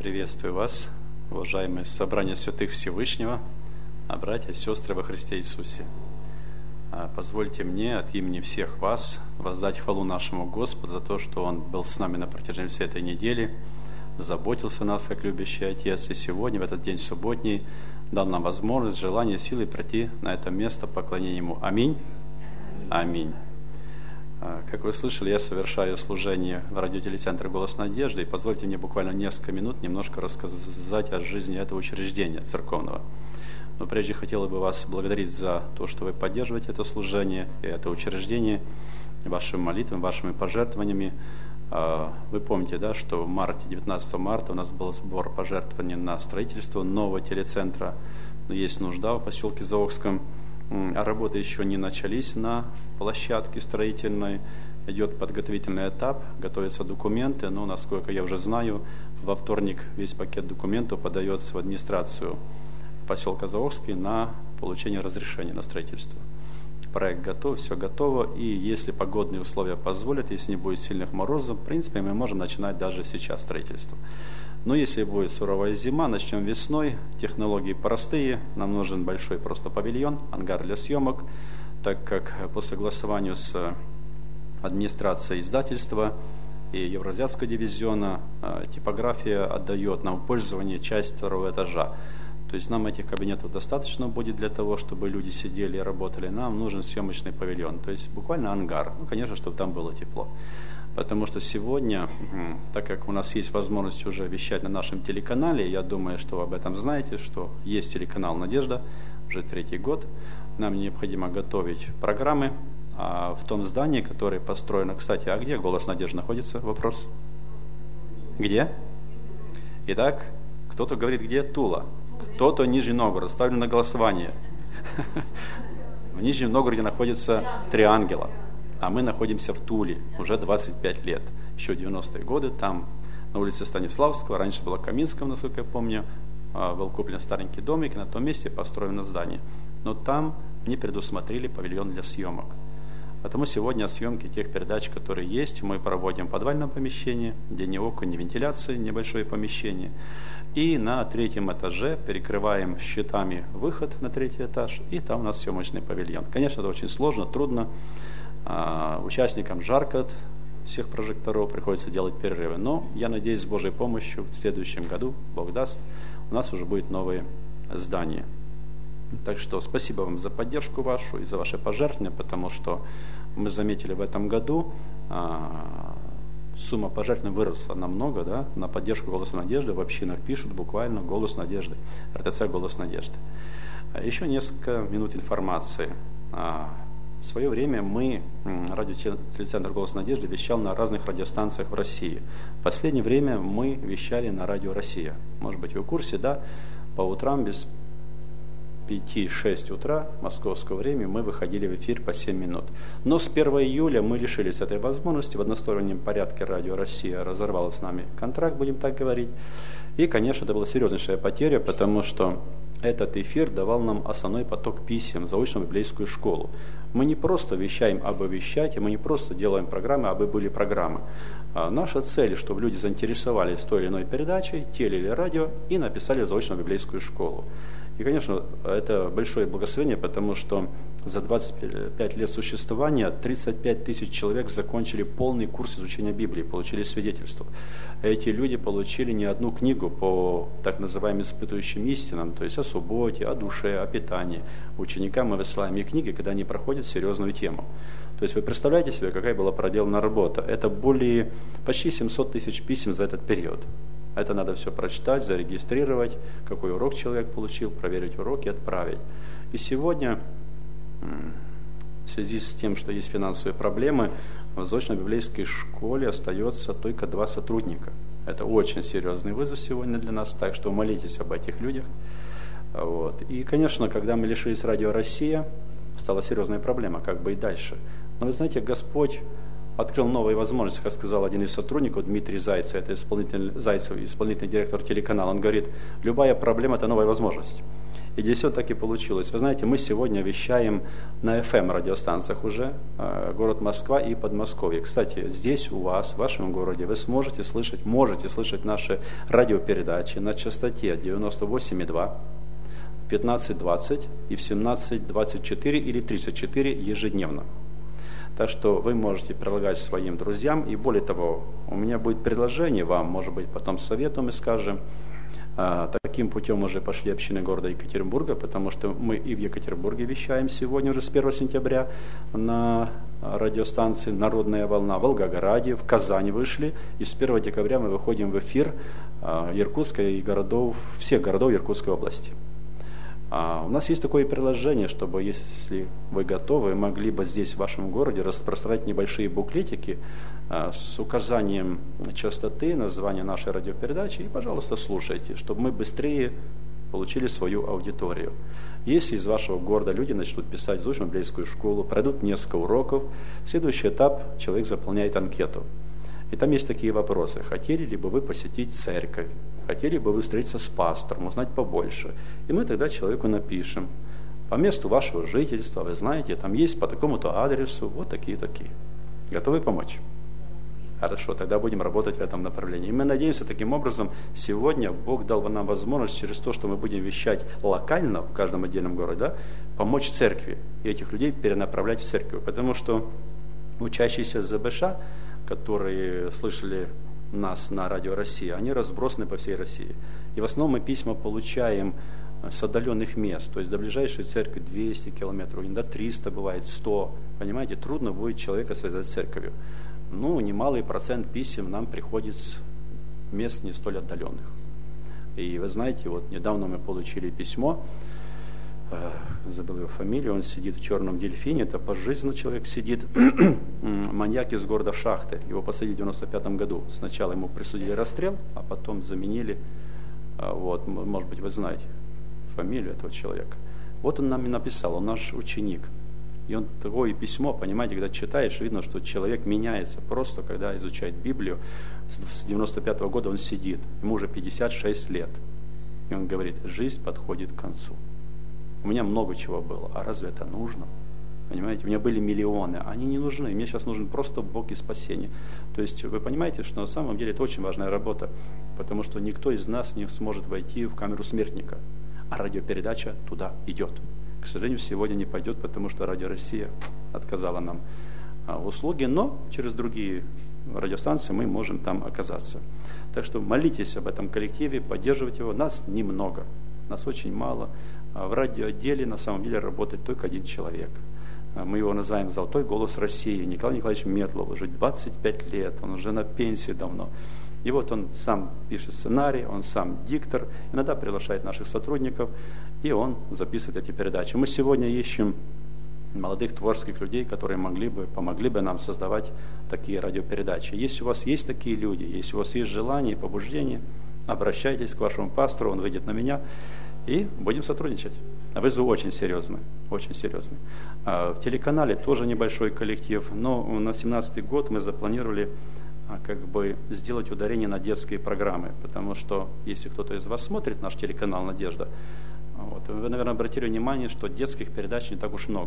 Приветствую вас, уважаемые собрания святых Всевышнего, братья и сестры во Христе Иисусе. Позвольте мне от имени всех вас воздать хвалу нашему Господу за то, что Он был с нами на протяжении всей этой недели, заботился о нас, как любящий Отец, и сегодня, в этот день субботний, дал нам возможность, желание, силы пройти на это место поклонения Ему. Аминь. Аминь. Как вы слышали, я совершаю служение в радиотелецентре «Голос надежды», и позвольте мне буквально несколько минут немножко рассказать о жизни этого учреждения церковного. Но прежде хотел бы вас благодарить за то, что вы поддерживаете это служение и это учреждение вашими молитвами, вашими пожертвованиями. Вы помните, да, что в марте, 19 марта у нас был сбор пожертвований на строительство нового телецентра. Но есть нужда в поселке Заокском. А работы еще не начались на площадке строительной. Идет подготовительный этап, готовятся документы, но, насколько я уже знаю, во вторник весь пакет документов подается в администрацию поселка Заокский на получение разрешения на строительство. Проект готов, все готово, и если погодные условия позволят, если не будет сильных морозов, в принципе, мы можем начинать даже сейчас строительство. Но если будет суровая зима, начнем весной. Технологии простые. Нам нужен большой просто павильон, ангар для съемок, так как по согласованию с администрацией издательства и Евразиатского дивизиона типография отдает нам в пользование часть второго этажа. То есть нам этих кабинетов достаточно будет для того, чтобы люди сидели и работали. Нам нужен съемочный павильон, то есть буквально ангар. Ну, конечно, чтобы там было тепло. Потому что сегодня, так как у нас есть возможность уже вещать на нашем телеканале, я думаю, что вы об этом знаете, что есть телеканал «Надежда» уже 3-й год, нам необходимо готовить программы в том здании, которое построено. Кстати, а где «Голос Надежды» находится? Вопрос. Где? Итак, кто-то говорит, где Тула, кто-то Нижний Новгород. Ставлю на голосование. В Нижнем Новгороде находится 3 ангела. А мы находимся в Туле уже 25 лет. Еще 90-е годы там на улице Станиславского, раньше была Каминского, насколько я помню, был куплен старенький домик, и на том месте построено здание. Но там не предусмотрели павильон для съемок. Поэтому сегодня съемки тех передач, которые есть, мы проводим в подвальном помещении, где ни окон, ни вентиляции, небольшое помещение. И на 3-м этаже перекрываем щитами выход на 3-й этаж, и там у нас съемочный павильон. Конечно, это очень сложно, трудно. Участникам жарко от всех прожекторов, приходится делать перерывы. Но я надеюсь, с Божьей помощью в следующем году, Бог даст, у нас уже будет новое здание. Так что спасибо вам за поддержку вашу и за ваши пожертвования, потому что мы заметили в этом году, сумма пожертвований выросла намного, да, на поддержку «Голоса Надежды». В общинах пишут буквально «Голос Надежды», РТЦ «Голос Надежды». Еще несколько минут информации. В свое время мы, радиотелецентр «Голос Надежды», вещал на разных радиостанциях в России. В последнее время мы вещали на радио «Россия». Может быть, вы в курсе, да? По утрам без 5-6 утра московского времени мы выходили в эфир по 7 минут. Но с 1 июля мы лишились этой возможности. В одностороннем порядке радио «Россия» разорвало с нами контракт, будем так говорить. И, конечно, это была серьезнейшая потеря, потому что этот эфир давал нам основной поток писем в заочную библейскую школу. Мы не просто вещаем абы вещать, мы не просто делаем программы, абы были программы. Наша цель, чтобы люди заинтересовались той или иной передачей, теле или радио, и написали заочную библейскую школу. И, конечно, это большое благословение, потому что за 25 лет существования 35 тысяч человек закончили полный курс изучения Библии, получили свидетельство. Эти люди получили не одну книгу по так называемым испытующим истинам, то есть о субботе, о душе, о питании. Ученикам мы высылаем и книги, когда они проходят серьезную тему. То есть вы представляете себе, какая была проделана работа. Это почти 700 тысяч писем за этот период. Это надо все прочитать, зарегистрировать, какой урок человек получил, проверить урок и отправить. И сегодня, в связи с тем, что есть финансовые проблемы, в заочно-библейской школе остается только 2 сотрудника. Это очень серьезный вызов сегодня для нас, так что молитесь об этих людях. Вот. И, конечно, когда мы лишились радио «Россия», стала серьезная проблема, как бы и дальше. Но вы знаете, Господь открыл новые возможности, как сказал один из сотрудников, Дмитрий Зайцев, это исполнительный директор телеканала. Он говорит, любая проблема – это новая возможность. И здесь вот так и получилось. Вы знаете, мы сегодня вещаем на FM-радиостанциях уже, город Москва и Подмосковье. Кстати, здесь у вас, в вашем городе, вы можете слышать наши радиопередачи на частоте 98,2, 15:20 и в 17:24 или 34 ежедневно. Так что вы можете прилагать своим друзьям. И более того, у меня будет предложение вам, может быть, потом советом мы скажем. Таким путем уже пошли общины города Екатеринбурга, потому что мы и в Екатеринбурге вещаем сегодня уже с 1 сентября на радиостанции «Народная волна», в Волгограде, в Казани вышли, и с 1 декабря мы выходим в эфир Иркутска и всех городов Иркутской области. У нас есть такое приложение, чтобы, если вы готовы, могли бы здесь, в вашем городе, распространять небольшие буклетики с указанием частоты, названия нашей радиопередачи, и, пожалуйста, слушайте, чтобы мы быстрее получили свою аудиторию. Если из вашего города люди начнут писать в заочную библейскую школу, пройдут несколько уроков, следующий этап человек заполняет анкету. И там есть такие вопросы. Хотели ли бы вы посетить церковь? Хотели бы вы встретиться с пастором, узнать побольше? И мы тогда человеку напишем: по месту вашего жительства, вы знаете, там есть по такому-то адресу вот такие-такие. Готовы помочь? Хорошо, тогда будем работать в этом направлении. И мы надеемся, таким образом, сегодня Бог дал нам возможность через то, что мы будем вещать локально в каждом отдельном городе, да, помочь церкви и этих людей перенаправлять в церковь. Потому что учащиеся ЗБШ, которые слышали нас на радио «Россия», они разбросаны по всей России. И в основном мы письма получаем с отдаленных мест, то есть до ближайшей церкви 200 километров, иногда 300 бывает, 100. Понимаете, трудно будет человека связать с церковью. Немалый процент писем нам приходит с мест не столь отдаленных. И вы знаете, вот недавно мы получили письмо, забыл его фамилию, он сидит в черном дельфине, это пожизненно человек сидит, маньяк из города Шахты, его посадили в 95 году. Сначала ему присудили расстрел, а потом заменили, вот, может быть, вы знаете фамилию этого человека. Вот он нам и написал, он наш ученик. И он такое письмо, понимаете, когда читаешь, видно, что человек меняется. Просто когда изучает Библию, с 95 года он сидит, ему уже 56 лет. И он говорит: жизнь подходит к концу. У меня много чего было, а разве это нужно? Понимаете, у меня были миллионы, они не нужны, мне сейчас нужен просто Бог и спасение. То есть вы понимаете, что на самом деле это очень важная работа, потому что никто из нас не сможет войти в камеру смертника, а радиопередача туда идет. К сожалению, сегодня не пойдет, потому что Радио Россия отказала нам в услуге, но через другие радиостанции мы можем там оказаться. Так что молитесь об этом коллективе, поддерживайте его. Нас немного, нас очень мало. В радиоотделе на самом деле работает только один человек. Мы его называем «Золотой голос России». Николай Николаевич Метлов, уже 25 лет, он уже на пенсии давно. И вот он сам пишет сценарий, он сам диктор, иногда приглашает наших сотрудников, и он записывает эти передачи. Мы сегодня ищем молодых творческих людей, которые помогли бы нам создавать такие радиопередачи. Если у вас есть такие люди, если у вас есть желание и побуждение, обращайтесь к вашему пастору, он выйдет на меня, и будем сотрудничать. Вызов очень серьезный, очень серьезный. В телеканале тоже небольшой коллектив, но на 2017 год мы запланировали сделать ударение на детские программы, потому что, если кто-то из вас смотрит наш телеканал «Надежда», вы, наверное, обратили внимание, что детских передач не так уж много.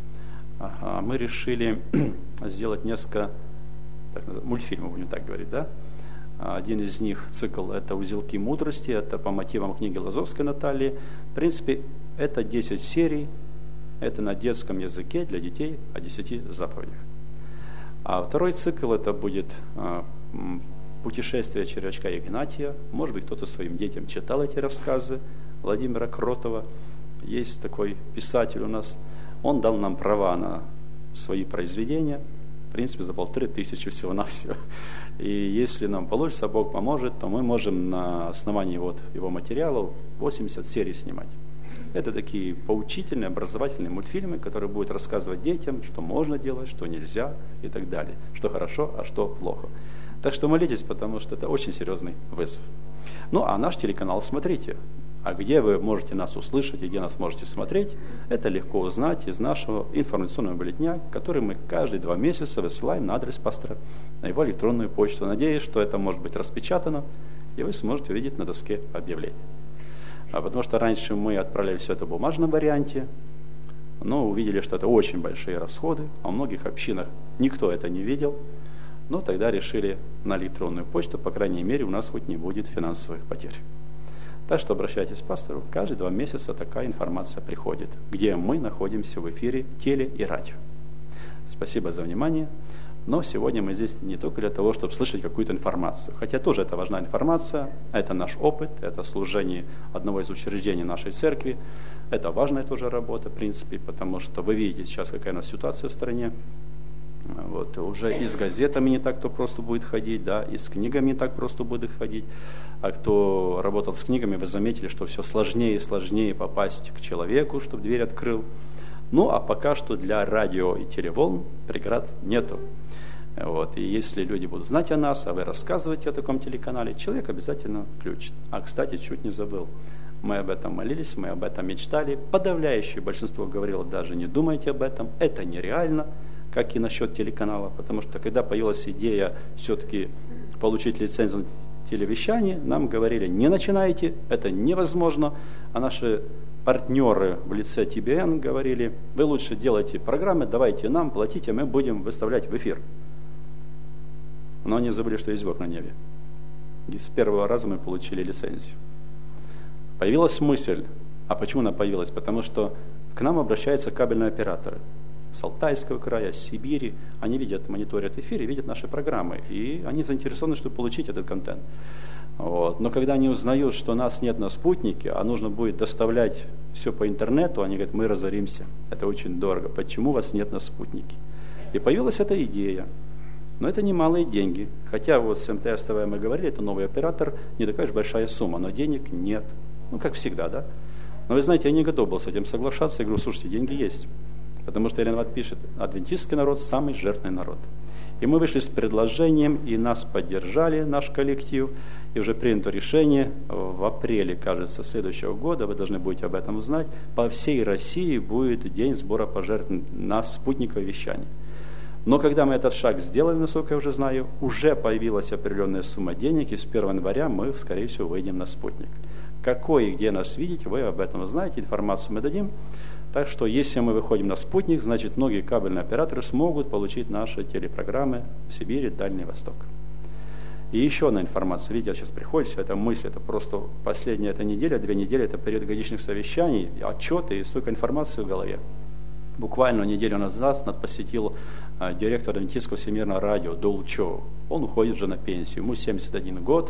Мы решили сделать несколько мультфильмов, будем так говорить, да? Один из них, цикл, это «Узелки мудрости», это по мотивам книги Лазовской Натальи. В принципе, это 10 серий, это на детском языке для детей о 10 заповедях. А второй цикл, это будет «Путешествие червячка Игнатия». Может быть, кто-то своим детям читал эти рассказы Владимира Кротова. Есть такой писатель у нас. Он дал нам права на свои произведения, в принципе, за 1500 всего-навсего. И если нам получится, Бог поможет, то мы можем на основании его материалов 80 серий снимать. Это такие поучительные, образовательные мультфильмы, которые будут рассказывать детям, что можно делать, что нельзя и так далее. Что хорошо, а что плохо. Так что молитесь, потому что это очень серьезный вызов. А наш телеканал смотрите. А где вы можете нас услышать и где нас можете смотреть, это легко узнать из нашего информационного бюллетеня, который мы каждые 2 месяца высылаем на адрес пастора, на его электронную почту. Надеюсь, что это может быть распечатано, и вы сможете увидеть на доске объявлений. Потому что раньше мы отправляли все это в бумажном варианте, но увидели, что это очень большие расходы, а у многих общинах никто это не видел, но тогда решили на электронную почту, по крайней мере, у нас хоть не будет финансовых потерь. Так что обращайтесь к пастору, каждые 2 месяца такая информация приходит, где мы находимся в эфире теле и радио. Спасибо за внимание. Но сегодня мы здесь не только для того, чтобы слышать какую-то информацию. Хотя тоже это важная информация, это наш опыт, это служение одного из учреждений нашей церкви. Это важная тоже работа, в принципе, потому что вы видите сейчас, какая у нас ситуация в стране. Вот, уже и с газетами не так кто просто будет ходить, да, и с книгами не так просто будет ходить. А кто работал с книгами, вы заметили, что все сложнее и сложнее попасть к человеку, чтобы дверь открыл. Ну, а пока что для радио и телеволн преград нету. Вот. И если люди будут знать о нас, а вы рассказываете о таком телеканале, человек обязательно включит. А, кстати, чуть не забыл. Мы об этом молились, мы об этом мечтали. Подавляющее большинство говорило, даже не думайте об этом, это нереально, как и насчет телеканала. Потому что, когда появилась идея все-таки получить лицензию на телевещание, нам говорили, не начинайте, это невозможно. А наши партнеры в лице ТБН говорили, вы лучше делайте программы, давайте нам, платите, мы будем выставлять в эфир. Но они забыли, что есть Бог на небе. И с первого раза мы получили лицензию. Появилась мысль. А почему она появилась? Потому что к нам обращаются кабельные операторы. С Алтайского края, с Сибири. Они видят, мониторят эфир и видят наши программы. И они заинтересованы, чтобы получить этот контент. Вот. Но когда они узнают, что нас нет на спутнике, а нужно будет доставлять все по интернету, они говорят, мы разоримся. Это очень дорого. Почему вас нет на спутнике? И появилась эта идея. Но это немалые деньги. Хотя вот с МТС ТВ мы говорили, это новый оператор, не такая уж большая сумма, но денег нет. Ну, как всегда, да? Но вы знаете, я не готов был с этим соглашаться. Я говорю, слушайте, деньги есть. Потому что Елена пишет, адвентистский народ самый жертвенный народ. И мы вышли с предложением, и нас поддержали, наш коллектив. И уже принято решение в апреле, кажется, следующего года, вы должны будете об этом узнать, по всей России будет день сбора пожертвований на спутниковое вещание. Но когда мы этот шаг сделали, насколько я уже знаю, уже появилась определенная сумма денег, и с 1 января мы, скорее всего, выйдем на спутник. Какой и где нас видеть, вы об этом знаете, информацию мы дадим. Так что, если мы выходим на спутник, значит, многие кабельные операторы смогут получить наши телепрограммы в Сибири, Дальний Восток. И еще одна информация. Видите, сейчас приходит эта мысль, это просто последняя эта неделя, 2 недели, это период годичных совещаний, отчеты и столько информации в голове. Буквально неделю назад нас посетил директор Адвентистского всемирного радио Дол Чоу. Он уходит уже на пенсию, ему 71 год,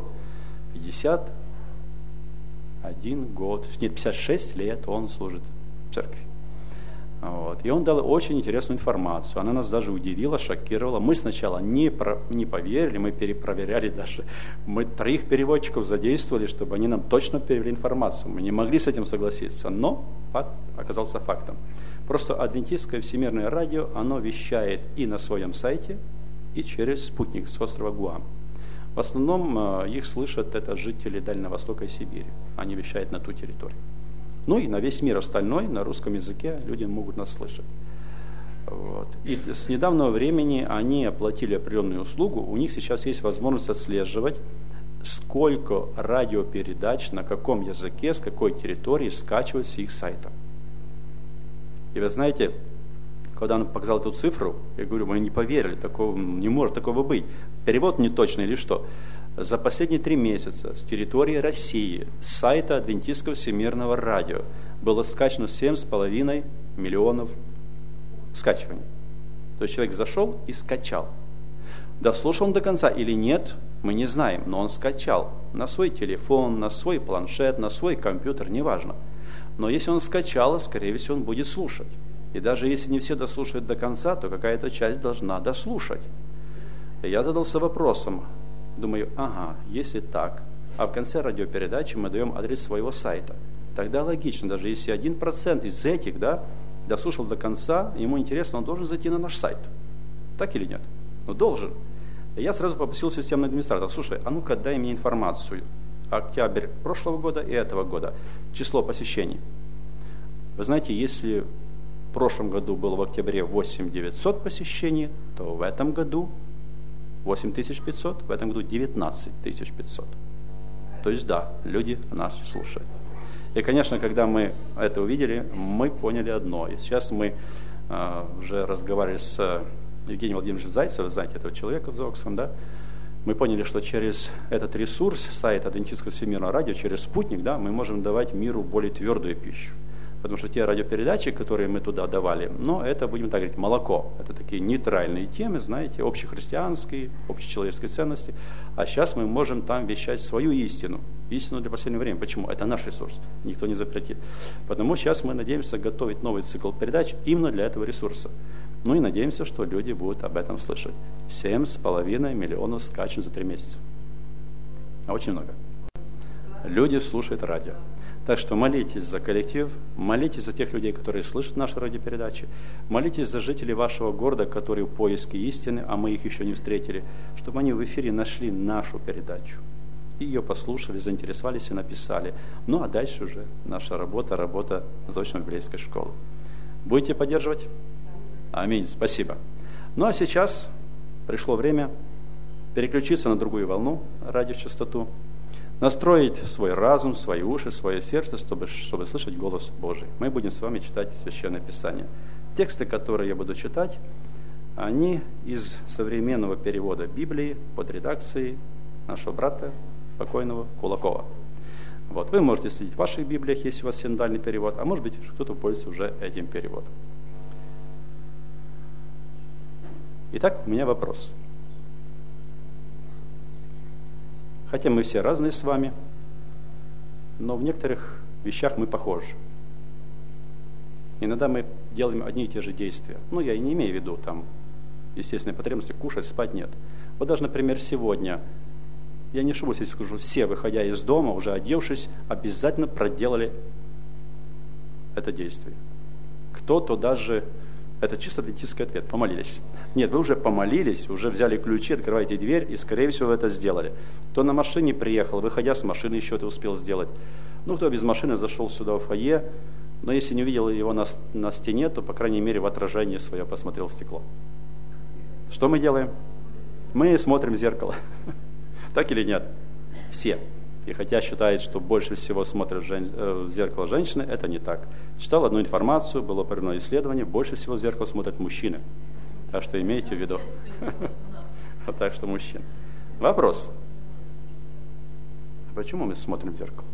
51 год, нет, 56 лет он служит в церкви. Вот. И он дал очень интересную информацию, она нас даже удивила, шокировала. Мы сначала не поверили, мы перепроверяли даже. Мы 3 переводчиков задействовали, чтобы они нам точно перевели информацию. Мы не могли с этим согласиться, но факт оказался фактом. Просто Адвентистское всемирное радио, оно вещает и на своем сайте, и через спутник с острова Гуам. В основном их слышат это жители Дальнего Востока и Сибири. Они вещают на ту территорию. Ну и на весь мир остальной, на русском языке люди могут нас слышать. Вот. И с недавнего времени они оплатили определенную услугу, у них сейчас есть возможность отслеживать, сколько радиопередач, на каком языке, с какой территории скачивают с их сайта. И вы знаете, когда он показал эту цифру, я говорю, мы не поверили, такого, не может такого быть. Перевод не точный или что? За последние 3 месяца с территории России, с сайта Адвентистского всемирного радио было скачано 7,5 миллионов скачиваний. То есть человек зашел и скачал. Дослушал он до конца или нет, мы не знаем, но он скачал на свой телефон, на свой планшет, на свой компьютер, неважно. Но если он скачал, скорее всего, он будет слушать. И даже если не все дослушают до конца, то какая-то часть должна дослушать. И я задался вопросом, думаю, если так, а в конце радиопередачи мы даем адрес своего сайта, тогда логично, даже если 1% из этих, дослушал до конца, ему интересно, он должен зайти на наш сайт. Так или нет? Ну, должен. И я сразу попросил системного администратора, слушай, а ну-ка дай мне информацию. Октябрь прошлого года и этого года. Число посещений. Вы знаете, если в прошлом году было в октябре 8900 посещений, то в этом году 8500, в этом году 19500. То есть да, люди нас слушают. И, конечно, когда мы это увидели, мы поняли одно. И сейчас мы уже разговаривали с Евгением Владимировичем Зайцевым, знаете этого человека в Зооксом, да? Мы поняли, что через этот ресурс, сайт Адвентистского всемирного радио, через спутник, да, мы можем давать миру более твердую пищу. Потому что те радиопередачи, которые мы туда давали, это, будем так говорить, молоко. Это такие нейтральные темы, знаете, общехристианские, общечеловеческие ценности. А сейчас мы можем там вещать свою истину. Истину для последнего времени. Почему? Это наш ресурс. Никто не запретит. Потому сейчас мы надеемся готовить новый цикл передач именно для этого ресурса. И надеемся, что люди будут об этом слышать. 7,5 миллионов скачем за 3 месяца. Очень много. Люди слушают радио. Так что молитесь за коллектив, молитесь за тех людей, которые слышат наши радиопередачи, молитесь за жителей вашего города, которые в поиске истины, а мы их еще не встретили, чтобы они в эфире нашли нашу передачу. И ее послушали, заинтересовались и написали. А дальше уже наша работа Восточно-библейской школы. Будете поддерживать? Аминь, спасибо. А сейчас пришло время переключиться на другую волну, радиочастоту, настроить свой разум, свои уши, свое сердце, чтобы слышать голос Божий. Мы будем с вами читать Священное Писание. Тексты, которые я буду читать, они из современного перевода Библии под редакцией нашего брата, покойного Кулакова. Вы можете следить в ваших Библиях, если у вас синодальный перевод, а может быть, кто-то пользуется уже этим переводом. Итак, у меня вопрос. Хотя мы все разные с вами, но в некоторых вещах мы похожи. Иногда мы делаем одни и те же действия. Я и не имею в виду естественной потребности кушать, спать, нет. Даже, например, сегодня, я не ошибусь, если скажу, все, выходя из дома, уже одевшись, обязательно проделали это действие. Кто-то даже... Это чисто адвентистский ответ. Помолились. Нет, вы уже помолились, уже взяли ключи, открываете дверь, и, скорее всего, вы это сделали. Кто на машине приехал, выходя с машины, еще это успел сделать. Кто без машины зашел сюда в фойе, но если не увидел его на стене, то, по крайней мере, в отражении свое посмотрел в стекло. Что мы делаем? Мы смотрим в зеркало. Так или нет? Все. И хотя считает, что больше всего смотрят в зеркало женщины, это не так. Читал одну информацию, было проведено исследование, больше всего в зеркало смотрят мужчины. Так что имейте в виду. Так что мужчины. Вопрос. Почему мы смотрим в зеркало?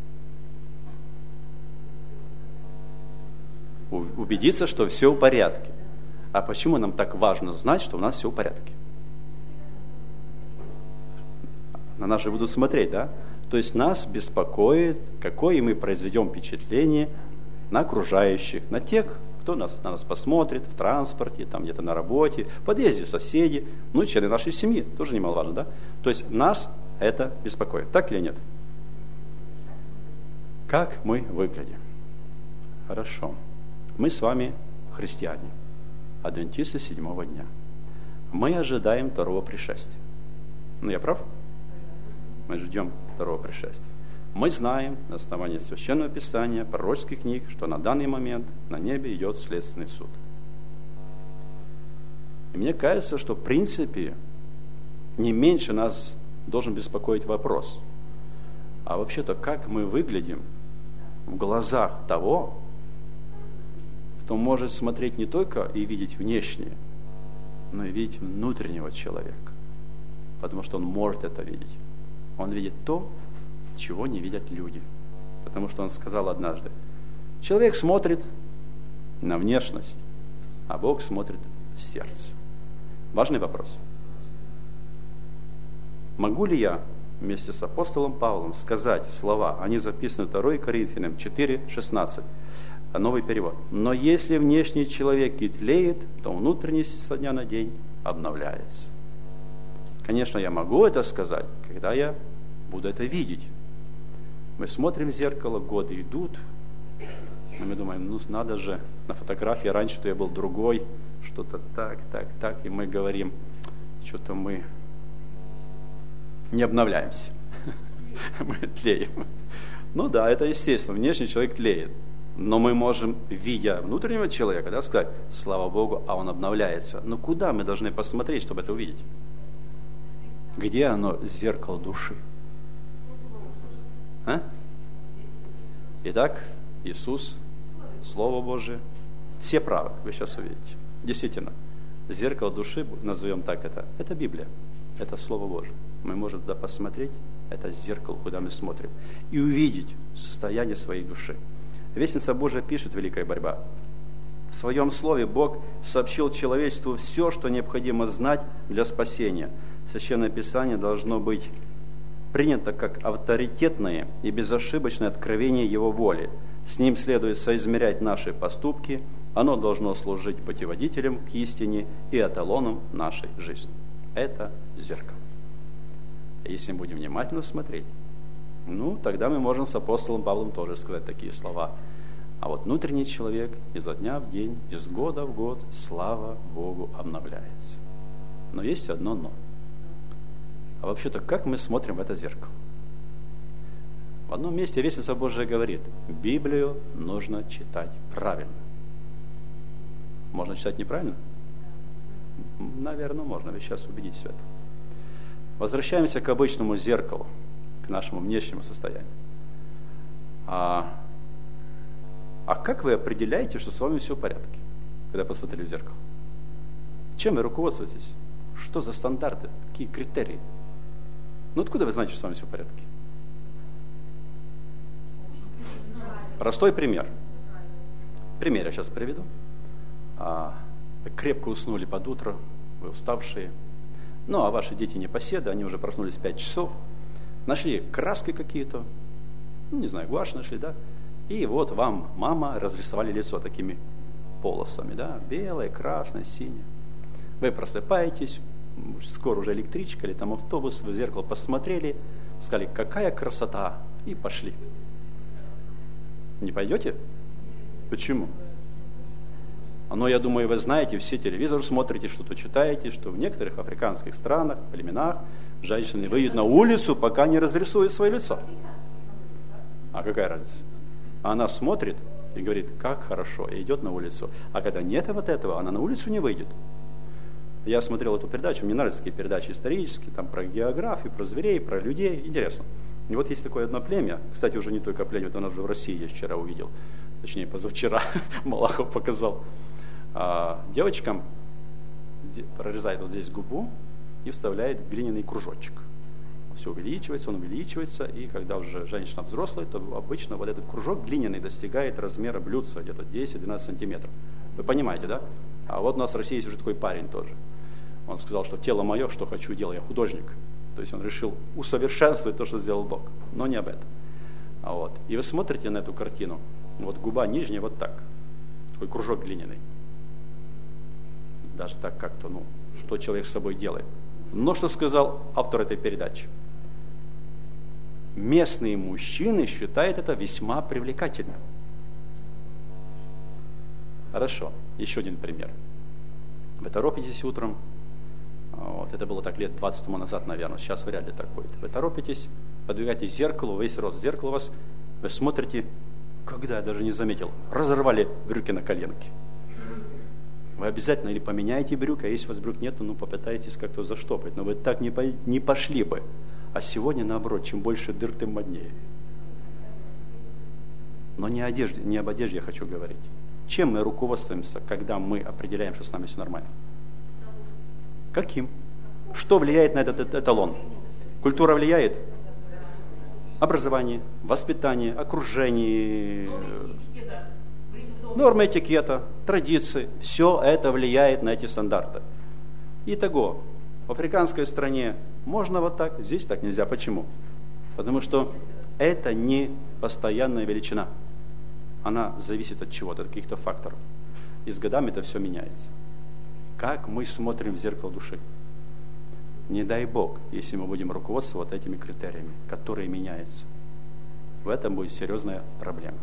Убедиться, что все в порядке. А почему нам так важно знать, что у нас все в порядке? На нас же будут смотреть, да? То есть нас беспокоит, какое мы произведем впечатление на окружающих, на тех, кто на нас посмотрит в транспорте, где-то на работе, в подъезде соседи, и члены нашей семьи, тоже немаловажно, да? То есть нас это беспокоит, так или нет? Как мы выглядим? Хорошо. Мы с вами христиане, адвентисты 7-го дня. Мы ожидаем второго пришествия. Я прав? Мы ждем второго пришествия. Мы знаем на основании Священного Писания, пророческих книг, что на данный момент на небе идет следственный суд. И мне кажется, что в принципе не меньше нас должен беспокоить вопрос, а вообще-то как мы выглядим в глазах того, кто может смотреть не только и видеть внешнее, но и видеть внутреннего человека, потому что он может это видеть. Он видит то, чего не видят люди. Потому что он сказал однажды, человек смотрит на внешность, а Бог смотрит в сердце. Важный вопрос. Могу ли я вместе с апостолом Павлом сказать слова, они записаны 2 Коринфянам 4:16, новый перевод. Но если внешний человек и тлеет, то внутренний со дня на день обновляется. Конечно, я могу это сказать, когда я буду это видеть. Мы смотрим в зеркало, годы идут, и мы думаем, надо же, на фотографии раньше-то я был другой, что-то так, и мы говорим, что-то мы не обновляемся, мы тлеем. Да, это естественно, внешний человек тлеет, но мы можем, видя внутреннего человека, сказать, слава Богу, а он обновляется. Но куда мы должны посмотреть, чтобы это увидеть? Где оно, зеркало души? Итак, Иисус, Слово Божие, все правы, вы сейчас увидите. Действительно, зеркало души, назовем так это Библия, это Слово Божие. Мы можем туда посмотреть, это зеркало, куда мы смотрим, и увидеть состояние своей души. Вестница Божия пишет «Великая борьба». В Своем Слове Бог сообщил человечеству все, что необходимо знать для спасения. Священное Писание должно быть принято как авторитетное и безошибочное откровение Его воли. С ним следует соизмерять наши поступки, оно должно служить путеводителем к истине и эталоном нашей жизни. Это зеркало. Если мы будем внимательно смотреть, тогда мы можем с апостолом Павлом тоже сказать такие слова. А вот внутренний человек изо дня в день, из года в год, слава Богу, обновляется. Но есть одно «но». А вообще-то, как мы смотрим в это зеркало? В одном месте Вестница Божия говорит, Библию нужно читать правильно. Можно читать неправильно? Наверное, можно. Вы сейчас убедитесь в этом. Возвращаемся к обычному зеркалу, к нашему внешнему состоянию. А как вы определяете, что с вами все в порядке, когда посмотрели в зеркало? Чем вы руководствуетесь? Что за стандарты? Какие критерии? Откуда вы знаете, что с вами все в порядке? Простой пример. Пример я сейчас приведу. Вы крепко уснули под утро, вы уставшие. А ваши дети непоседы, они уже проснулись в 5 часов. Нашли краски какие-то, гуашь нашли, да? И вот вам мама разрисовали лицо такими полосами, да? Белое, красное, синее. Вы просыпаетесь, скоро уже электричка или там автобус, вы в зеркало посмотрели, сказали, какая красота, и пошли. Не пойдете? Почему? Я думаю, вы знаете, все телевизор смотрите, что-то читаете, что в некоторых африканских странах, племенах женщины выйдут на улицу, пока не разрисуют свое лицо. А какая разница? Она смотрит и говорит, как хорошо, и идет на улицу. А когда нет вот этого, она на улицу не выйдет. Я смотрел эту передачу, мне нравятся такие передачи исторические, там про географию, про зверей, про людей, интересно. И вот есть такое одно племя, кстати, уже не только племя, это у нас уже в России я вчера увидел, точнее позавчера Малахов показал. Девочкам прорезает вот здесь губу и вставляет глиняный кружочек. Все увеличивается, и когда уже женщина взрослая, то обычно вот этот кружок глиняный достигает размера блюдца, где-то 10-12 сантиметров. Вы понимаете, да? А вот у нас в России есть уже такой парень тоже. Он сказал, что тело мое, что хочу делать, я художник. То есть он решил усовершенствовать то, что сделал Бог. Но не об этом. И вы смотрите на эту картину, вот губа нижняя вот так, такой кружок глиняный. Даже так как-то, что человек с собой делает. Но что сказал автор этой передачи? Местные мужчины считают это весьма привлекательным. Хорошо, еще один пример. Вы торопитесь утром, это было так лет 20 тому назад, наверное, сейчас вряд ли так будет. Вы торопитесь, подвигаетесь к зеркалу, весь рост зеркала у вас, вы смотрите, когда я даже не заметил, разорвали брюки на коленке. Вы обязательно или поменяете брюки, а если у вас брюк нет, попытаетесь как-то заштопать. Но вы так не пошли бы. А сегодня, наоборот, чем больше дыр, тем моднее. Но не об одежде я хочу говорить. Чем мы руководствуемся, когда мы определяем, что с нами все нормально? Каким? Что влияет на этот эталон? Культура влияет? Образование, воспитание, окружение, нормы этикета, традиции. Все это влияет на эти стандарты. Итого, в африканской стране можно вот так, здесь так нельзя. Почему? Потому что это не постоянная величина. Она зависит от чего-то, от каких-то факторов. И с годами это все меняется. Как мы смотрим в зеркало души? Не дай Бог, если мы будем руководствоваться вот этими критериями, которые меняются. В этом будет серьезная проблема.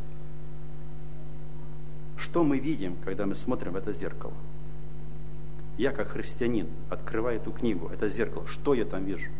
Что мы видим, когда мы смотрим в это зеркало? Я, как христианин, открываю эту книгу, это зеркало, что я там вижу?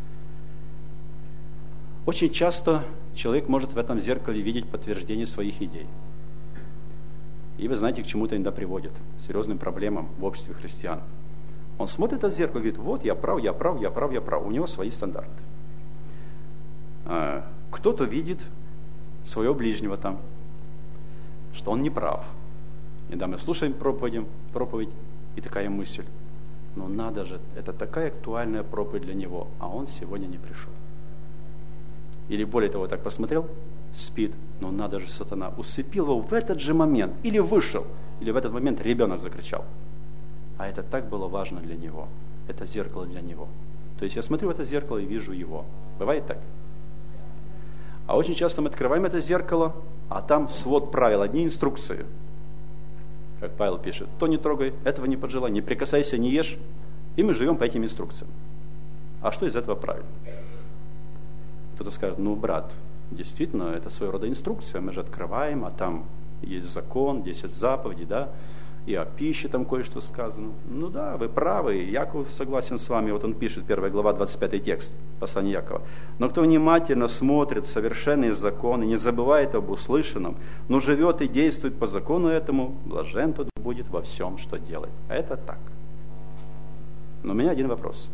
Очень часто человек может в этом зеркале видеть подтверждение своих идей. И вы знаете, к чему это иногда приводит, к серьезным проблемам в обществе христиан. Он смотрит в это зеркало и говорит, вот я прав. У него свои стандарты. Кто-то видит своего ближнего там, что он не прав. Иногда мы слушаем проповедь, и такая мысль: ну надо же, это такая актуальная проповедь для него, а он сегодня не пришел. Или более того, так посмотрел, спит, но надо же, сатана усыпил его в этот же момент, или вышел, или в этот момент ребенок закричал. А это так было важно для него, это зеркало для него. То есть я смотрю в это зеркало и вижу его. Бывает так? А очень часто мы открываем это зеркало, а там свод правил, одни инструкции. Как Павел пишет: то не трогай, этого не поджелай, не прикасайся, не ешь. И мы живем по этим инструкциям. А что из этого правильно? Кто-то скажет: ну, брат, действительно, это своего рода инструкция, мы же открываем, а там есть закон, 10 заповедей, да, и о пище там кое-что сказано. Ну да, вы правы, Яков согласен с вами, вот он пишет, 1 глава, 25 текст, послание Якова. Но кто внимательно смотрит совершенные законы, не забывает об услышанном, но живет и действует по закону этому, блажен тот будет во всем, что делает. А это так. Но у меня один вопрос.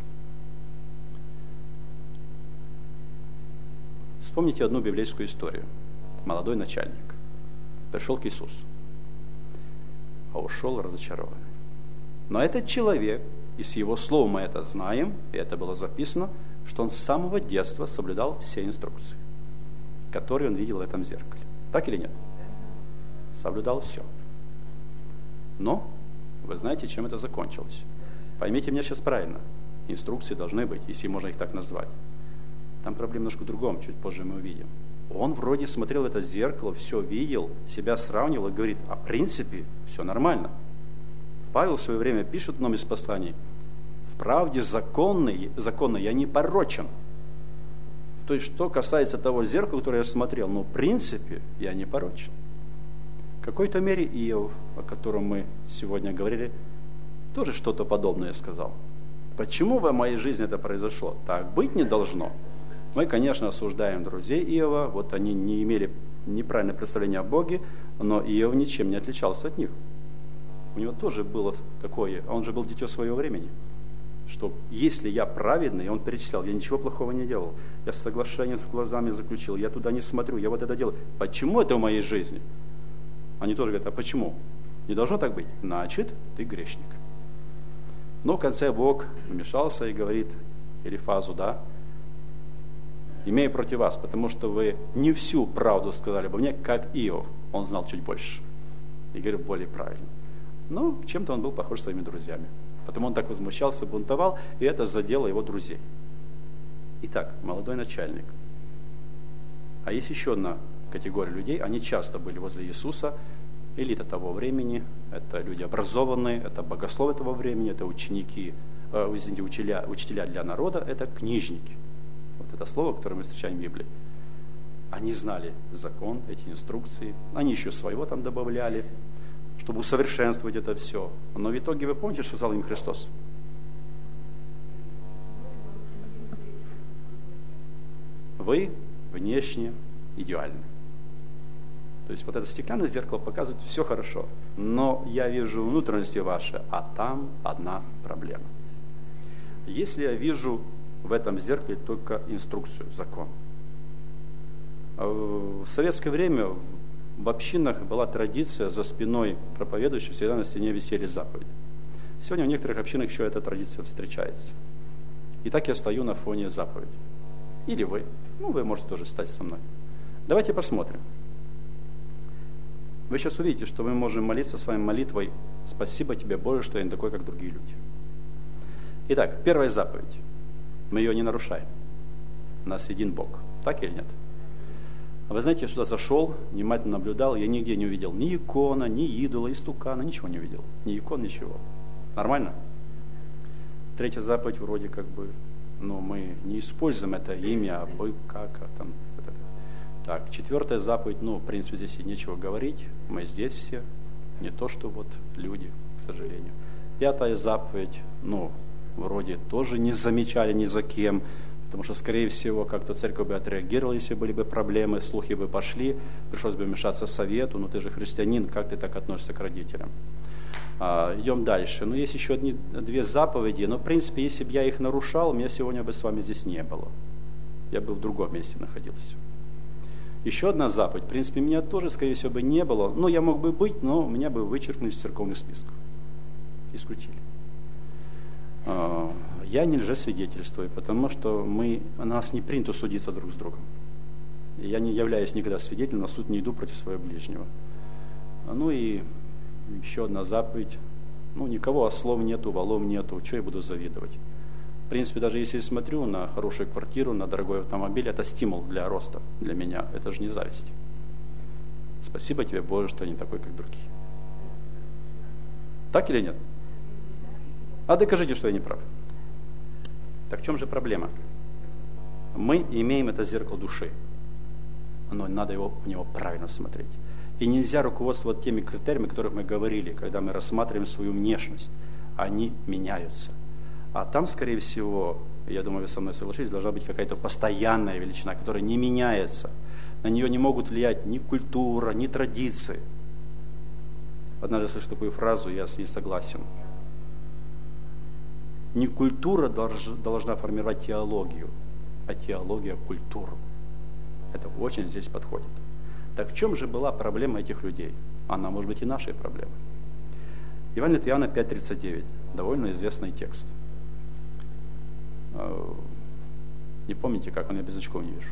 Вспомните одну библейскую историю. Молодой начальник пришел к Иисусу, а ушел разочарованный. Но этот человек, и с его слов мы это знаем, и это было записано, что он с самого детства соблюдал все инструкции, которые он видел в этом зеркале. Так или нет? Соблюдал все. Но вы знаете, чем это закончилось? Поймите меня сейчас правильно. Инструкции должны быть, если можно их так назвать. Там проблема немножко в другом, чуть позже мы увидим. Он вроде смотрел в это зеркало, все видел, себя сравнивал и говорит: в принципе, все нормально. Павел в свое время пишет в одном из посланий: в правде законно я не порочен. То есть, что касается того зеркала, которое я смотрел, в принципе, я не порочен. В какой-то мере Иов, о котором мы сегодня говорили, тоже что-то подобное сказал. Почему в моей жизни это произошло? Так быть не должно. Мы, конечно, осуждаем друзей Иова, вот они не имели неправильное представление о Боге, но Иов ничем не отличался от них. У него тоже было такое, он же был дитё своего времени, что если я праведный, он перечислял, я ничего плохого не делал, я соглашение с глазами заключил, я туда не смотрю, я вот это делаю. Почему это в моей жизни? Они тоже говорят: а почему? Не должно так быть. Значит, ты грешник. Но в конце Бог вмешался и говорит Элифазу: да, имею против вас, потому что вы не всю правду сказали обо мне, как Иов. Он знал чуть больше и говорил более правильно. Но чем-то он был похож своими друзьями. Потому он так возмущался, бунтовал, и это задело его друзей. Итак, молодой начальник. А есть еще одна категория людей, они часто были возле Иисуса, элита того времени, это люди образованные, это богословы того времени, это учителя для народа, это книжники. Вот это слово, которое мы встречаем в Библии. Они знали закон, эти инструкции, они еще своего там добавляли, чтобы усовершенствовать это все. Но в итоге вы помните, что сказал им Христос? Вы внешне идеальны. То есть вот это стеклянное зеркало показывает все хорошо, но я вижу внутренности ваши, а там одна проблема. Если я вижу в этом зеркале только инструкцию, закон. В советское время в общинах была традиция за спиной проповедующего всегда на стене висели заповеди. Сегодня в некоторых общинах еще эта традиция встречается. И так я стою на фоне заповеди. Или вы. Вы можете тоже стать со мной. Давайте посмотрим. Вы сейчас увидите, что мы можем молиться с вами молитвой: «Спасибо тебе, Боже, что я не такой, как другие люди». Итак, первая заповедь. Мы ее не нарушаем. У нас един Бог. Так или нет? А вы знаете, я сюда зашел, внимательно наблюдал, я нигде не увидел ни икона, ни идола, истукана, ничего не увидел. Ни икон, ничего. Нормально? Третья заповедь вроде как бы, мы не используем это имя, бык, как там. Так, четвертая заповедь, в принципе, здесь и нечего говорить. Мы здесь все, не то что вот люди, к сожалению. Пятая заповедь, вроде тоже не замечали ни за кем, потому что, скорее всего, как-то церковь бы отреагировала, если были бы проблемы, слухи бы пошли, пришлось бы вмешаться совету, ты же христианин, как ты так относишься к родителям? Идем дальше. Есть еще две заповеди, но, в принципе, если бы я их нарушал, меня сегодня бы с вами здесь не было. Я бы в другом месте находился. Еще одна заповедь. В принципе, меня тоже, скорее всего, бы не было. Ну, я мог бы быть, но меня бы вычеркнули из церковных списков. Исключили. Я не лжесвидетельствую, потому что нас не принято судиться друг с другом. Я не являюсь никогда свидетелем, на суд не иду против своего ближнего. Ну и еще одна заповедь. Ну, никого ослов нету, волов нету, что я буду завидовать? В принципе, даже если я смотрю на хорошую квартиру, на дорогой автомобиль, это стимул для роста для меня, это же не зависть. Спасибо тебе, Боже, что я не такой, как другие. Так или нет? А докажите, что я не прав. Так в чем же проблема? Мы имеем это зеркало души, но надо в него правильно смотреть. И нельзя руководствоваться теми критериями, о которых мы говорили, когда мы рассматриваем свою внешность. Они меняются. А там, скорее всего, я думаю, вы со мной согласитесь, должна быть какая-то постоянная величина, которая не меняется. На нее не могут влиять ни культура, ни традиции. Однажды я слышал такую фразу, я с ней согласен. Не культура должна формировать теологию, а теология – культуру. Это очень здесь подходит. Так в чем же была проблема этих людей? Она может быть и нашей проблемой. Евангелие от Иоанна 5:39. Довольно известный текст. Не помните, как он, я без очков не вижу.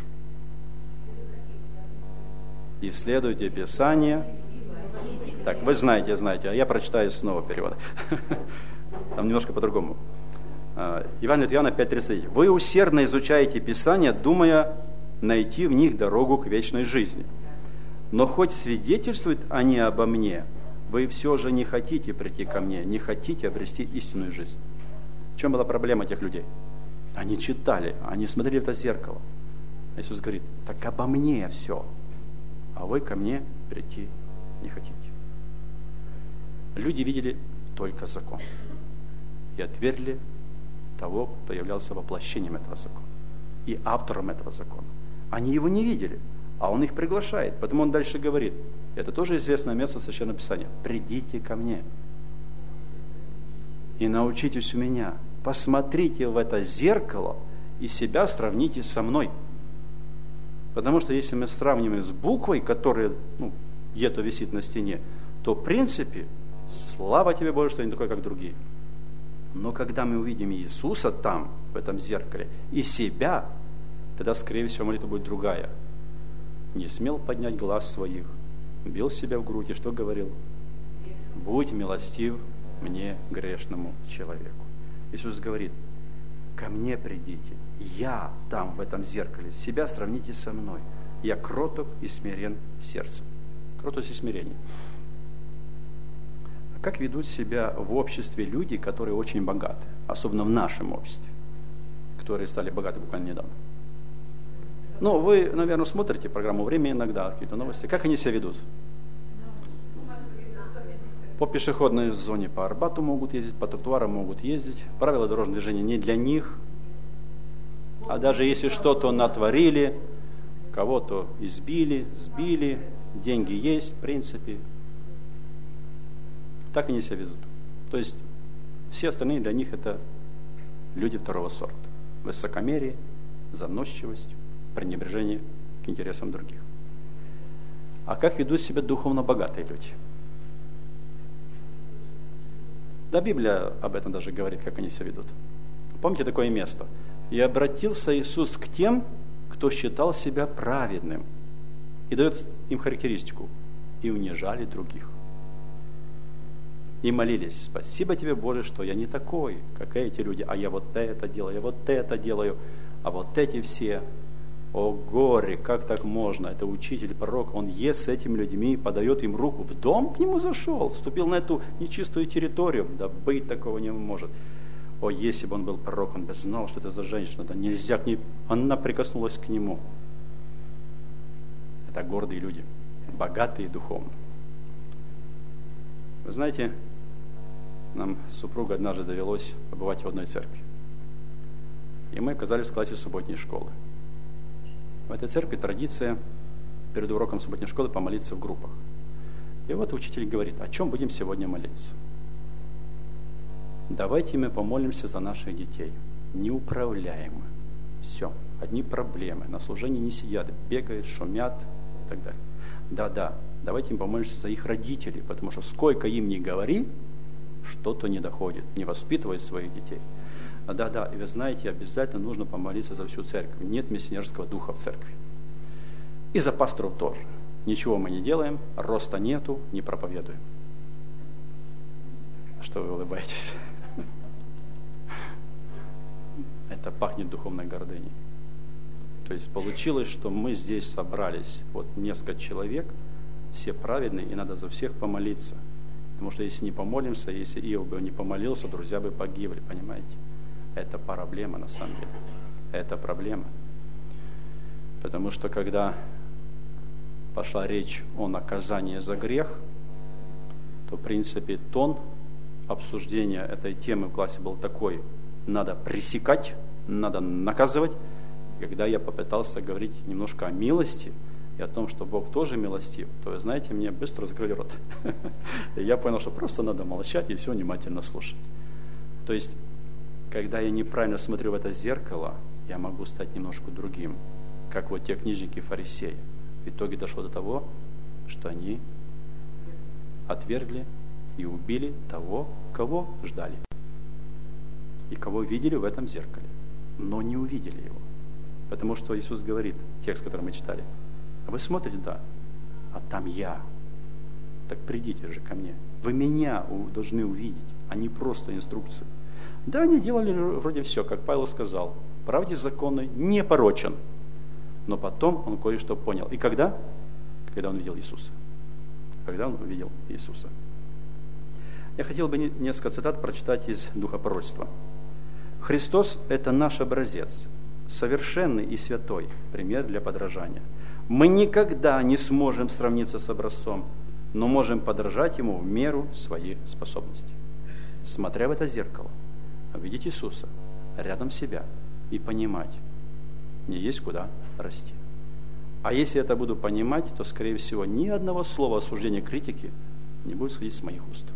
Исследуйте Писание. Так, вы знаете, а я прочитаю снова перевод. Там немножко по-другому. Евангелие от Иоанна 5:39. Вы усердно изучаете Писание, думая найти в них дорогу к вечной жизни. Но хоть свидетельствуют они обо мне, вы все же не хотите прийти ко мне, не хотите обрести истинную жизнь. В чем была проблема этих людей? Они читали, они смотрели в это зеркало. Иисус говорит, так обо мне все, а вы ко мне прийти не хотите. Люди видели только закон и отвергли того, кто являлся воплощением этого закона и автором этого закона. Они его не видели, а он их приглашает. Потому он дальше говорит, это тоже известное место в Священном Писании, придите ко мне и научитесь у меня. Посмотрите в это зеркало и себя сравните со мной. Потому что если мы сравниваем с буквой, которая где-то висит на стене, то в принципе, слава тебе, Боже, что я не такой, как другие. Но когда мы увидим Иисуса там, в этом зеркале, и себя, тогда, скорее всего, молитва будет другая. Не смел поднять глаз своих, бил себя в грудь и что говорил? Будь милостив мне, грешному человеку. Иисус говорит, ко мне придите, я там, в этом зеркале, себя сравните со мной. Я кроток и смирен сердцем. Кротость и смирение. А как ведут себя в обществе люди, которые очень богаты, особенно в нашем обществе, которые стали богаты буквально недавно? Вы, наверное, смотрите программу «Время» иногда, какие-то новости. Как они себя ведут? По пешеходной зоне по Арбату могут ездить, по тротуарам могут ездить. Правила дорожного движения не для них. А даже если что-то натворили, кого-то избили, сбили, деньги есть, в принципе. Так они себя ведут. То есть все остальные для них это люди второго сорта. Высокомерие, заносчивость, пренебрежение к интересам других. А как ведут себя духовно богатые люди? Да, Библия об этом даже говорит, как они себя ведут. Помните такое место? «И обратился Иисус к тем, кто считал себя праведным». И дает им характеристику. «И унижали других». И молились, спасибо тебе, Боже, что я не такой, как эти люди, а я вот это делаю, я вот это делаю, а вот эти все. О горе, как так можно? Это учитель, пророк, он ест с этими людьми, подает им руку, в дом к нему зашел, вступил на эту нечистую территорию, да быть такого не может. О, если бы он был пророк, он бы знал, что это за женщина, да нельзя к ней, она прикоснулась к нему. Это гордые люди, богатые духовно. Вы знаете, нам с супругой однажды довелось побывать в одной церкви. И мы оказались в классе субботней школы. В этой церкви традиция перед уроком субботней школы помолиться в группах. И вот учитель говорит, о чем будем сегодня молиться? Давайте мы помолимся за наших детей. Неуправляемы. Все, одни проблемы. На служении не сидят, бегают, шумят, так далее. Да, давайте им помолимся за их родителей, потому что сколько им ни говори, что-то не доходит, не воспитывает своих детей. Да, и вы знаете, обязательно нужно помолиться за всю церковь. Нет миссионерского духа в церкви. И за пасторов тоже. Ничего мы не делаем, роста нету, не проповедуем. Что вы улыбаетесь? Это пахнет духовной гордыней. То есть получилось, что мы здесь собрались, вот несколько человек, все праведные, и надо за всех помолиться. Потому что если не помолимся, если Иов бы не помолился, друзья бы погибли, понимаете? Это проблема на самом деле. Это проблема. Потому что когда пошла речь о наказании за грех, то в принципе тон обсуждения этой темы в классе был такой: надо пресекать, надо наказывать. Когда я попытался говорить немножко о милости и о том, что Бог тоже милостив, то, вы знаете, мне быстро закрыли рот. И я понял, что просто надо молчать и все внимательно слушать. То есть, когда я неправильно смотрю в это зеркало, я могу стать немножко другим, как вот те книжники фарисеи. В итоге дошло до того, что они отвергли и убили того, кого ждали. И кого видели в этом зеркале, но не увидели его. Потому что Иисус говорит, текст, который мы читали: а вы смотрите, да, а там я. Так придите же ко мне. Вы меня должны увидеть, а не просто инструкции. Да, они делали вроде все, как Павел сказал. Правде законной не порочен. Но потом он кое-что понял. И когда? Когда он увидел Иисуса. Когда он увидел Иисуса. Я хотел бы несколько цитат прочитать из Духа пророчества. Христос – это наш образец, совершенный и святой, пример для подражания. Мы никогда не сможем сравниться с образцом, но можем подражать ему в меру своих способностей. Смотря в это зеркало, видеть Иисуса рядом себя и понимать, мне есть куда расти. А если это буду понимать, то, скорее всего, ни одного слова осуждения, критики не будет сходить с моих уст.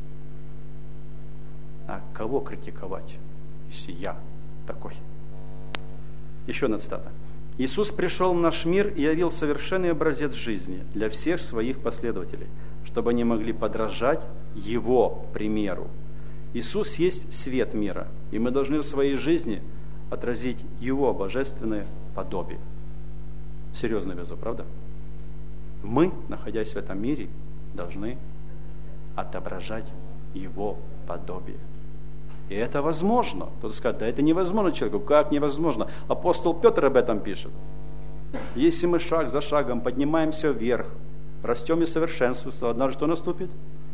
А кого критиковать, если я такой? Еще одна цитата. Иисус пришел в наш мир и явил совершенный образец жизни для всех своих последователей, чтобы они могли подражать Его примеру. Иисус есть свет мира, и мы должны в своей жизни отразить Его божественное подобие. Серьезный вызов, правда? Мы, находясь в этом мире, должны отображать Его подобие. И это возможно. Кто-то скажет, да это невозможно человеку. Как невозможно? Апостол Петр об этом пишет. Если мы шаг за шагом поднимаемся вверх, растем и совершенствуемся, однажды что наступит?